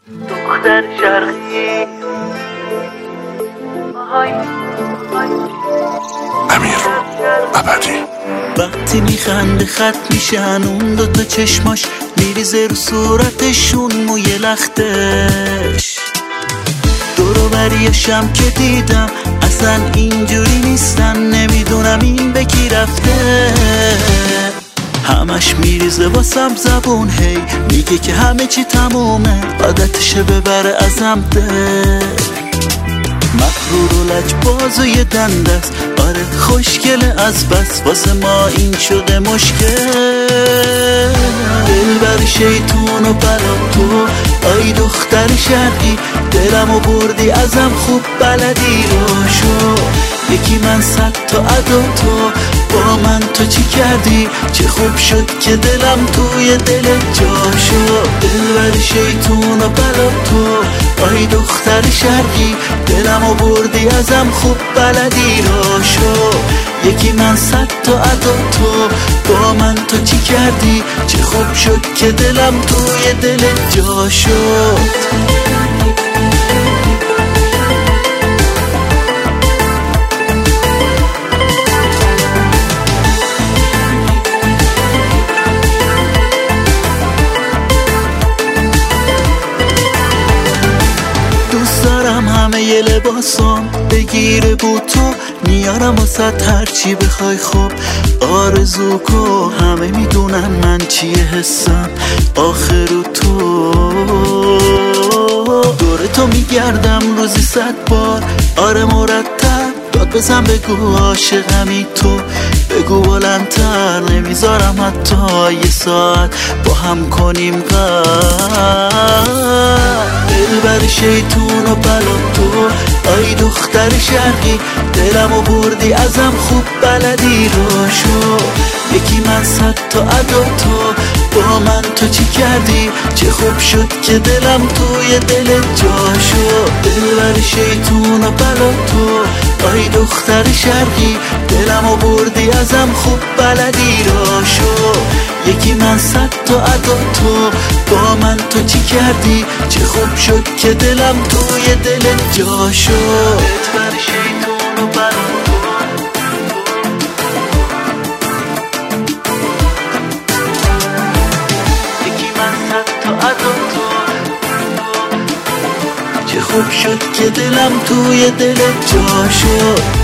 دختر شرقی امیر ابدی. وقتی میخنده خط میشن اون دوتا چشماش، میریزه رو صورتشون موی لختش. دورو بریشم که دیدم اصلا اینجوری نیستن، نمیدونم این به کی رفته. همش میریزه واسم زبون، هی میگه که همه چی تمومه، عادتشه ببره ازم دل. مغرور و لجباز و یه دندست، آره خوشگله از بس، واسه ما این شده مشکل. دلبر شیطون و بلا تو، آی دختر شرقی، دلمو بردی ازم خوب بلدی روشو. یکی من 100 تا ادا تو، با من تو چی کردی؟ چه خوب شد که دلم توی دلت جا شد. دلبر شیطون و بلا تو، آی دختر شرقی، دلمو بردی ازم خوب بلدی روشو. یکی من 100 تا ادا تو، با من تو چی کردی؟ چه خوب شد که دلم توی دلت جا شد. همه یه لباسم بگیره بود تو، میارم واسه هرچی بخوای. خب آرزو کو، همه میدونن من چیه حسم آخرو تو. دور تو میگردم روزی 100 بار، آره مرتب داد بزن بگو عاشقمی تو. بگو بلندتر، نمیذارم حتی یه ساعت با هم کنیم دلبر شیطون و بلا تو، آی دختر شرقی، دلمو بردی ازم خوب بلدی روشو. یکی من 100 تا ادا تو، با من تو چی کردی؟ چه خوب شد که دلم توی دلت جا شد. دلبر شیطون و بلا تو، آی دختر شرقی، دلمو بردی ازم خوب بلدی روشو. یکی من 100 تا ادا تو، با من تو چی کردی؟ چه خوب شد که دلم توی دلت جا شد. دلبر شیطون و بلا تو، یکی من 100 تا ادا تو، چه خوب شد که دلم توی دلت جا شد.